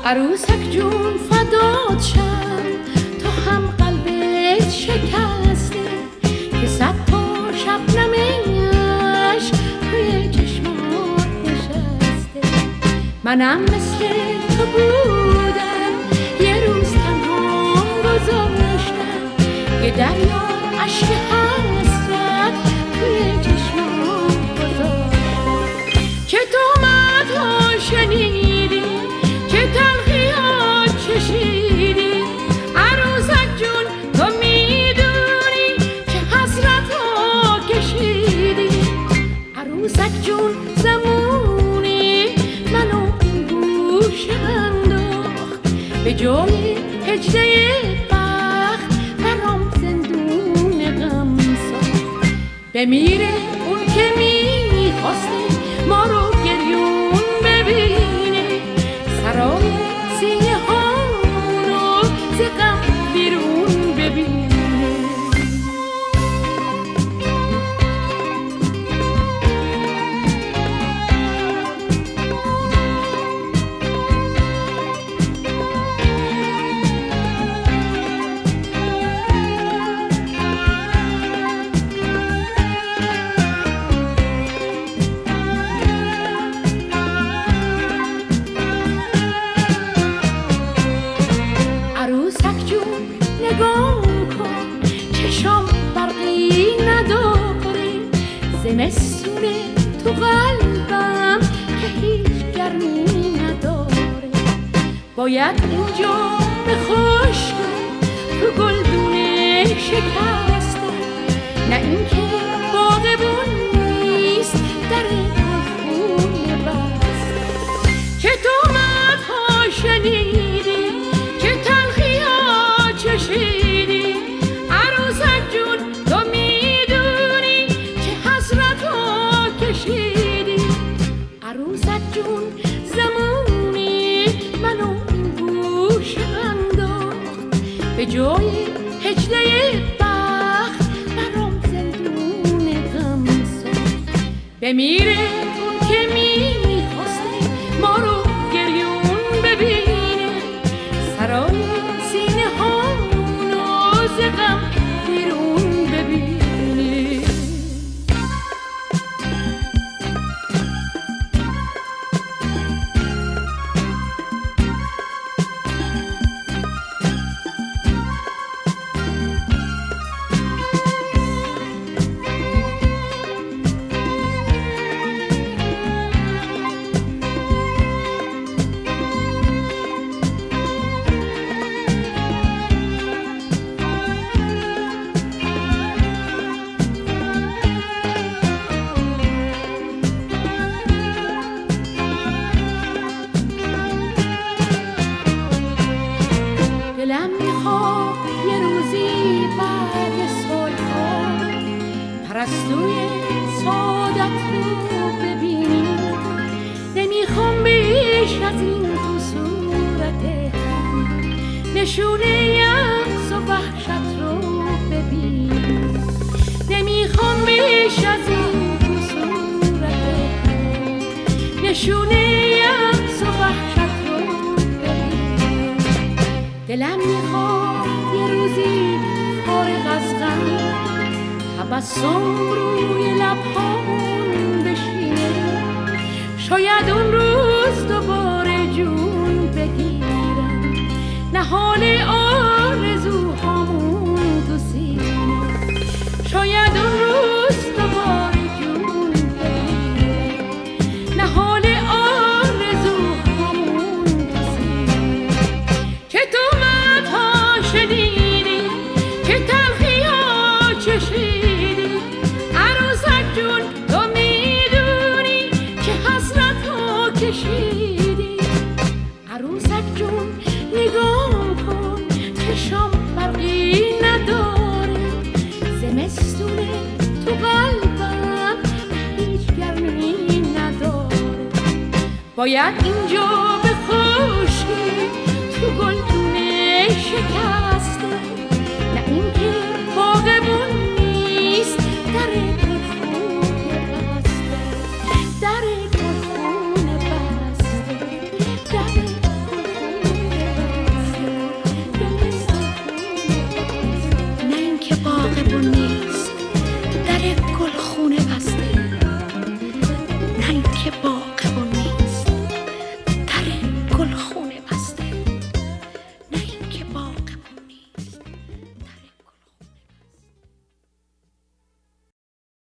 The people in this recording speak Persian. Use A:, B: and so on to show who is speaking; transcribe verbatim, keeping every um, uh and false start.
A: عروسک جون فدات شم، تو هم قلبت شکسته که صد تا شبنمش توی چشمات نشسته. منم مثل تو بودم، یه روز تنها گذاشتم، یه دریا اشک حسرت توی چشمات گذاشتم. چه تهمت‌ها شنیدی، چه تلخی‌ها چشیدی، عروسک جون تو میدونی چه حسرت‌ها کشیدی. عروسک جون زمونی منو این گوشه انداخت، به جای هجله بخت برام زندون غم ساخت. بمیره اون که میخواسته ما رو گریون ببینه، سرای سینه هامونو ز غم بیرون ببینه. عروسک جون نگاه کن، چشام برقی نداره، زمستونه تو قلبم که هیچ گرمی نداره. باید اینجا به خشکی تو گلدونه شکسته، نه اینکه باغبون نیست در خونه بسته. چه تهمت‌ها شنیدی، چه تلخی‌ها چشیدی، عروسک جون تو میدونی چه حسرت‌ها کشیدی. عروسک جون زمونی منو این گوشه انداخت، به جای هجله بخت برام زندون غم ساخت. بمیره اون که میخواسته ما رو گریون ببینه، سرای سینه هامونو ز غم بیرون ببینه. دلم میخواد یه روزی بعد سالها پرستوی سعادت رو ببینی. نمیخوام بیش از این تو صورت هم نشونه یأس و وحشت رو ببینی. نمیخوام بیش از این تو صورت هم نشونه یأس و وحشت رو ببینی. دلم میخواد یه روزی فارغ از غم تبسم روی لبهامون بشینه، شاید اون روز دوباره جون بگیرم نهال آرزوهامون تو سینه. شاید اون روز دوباره جون بگیرم نهال آرزوهامون تو سینه. چه تهمت‌ها شنیدی، چه تلخی‌ها چشیدی، عروسک جون تو میدونی چه حسرت‌ها کشیدی. عروسک جون نگاه کن، چشام برقی نداره، زمستونه تو قلبم هیچ گرمی نداره. باید اینجا به خشکی تو گلدونه شکر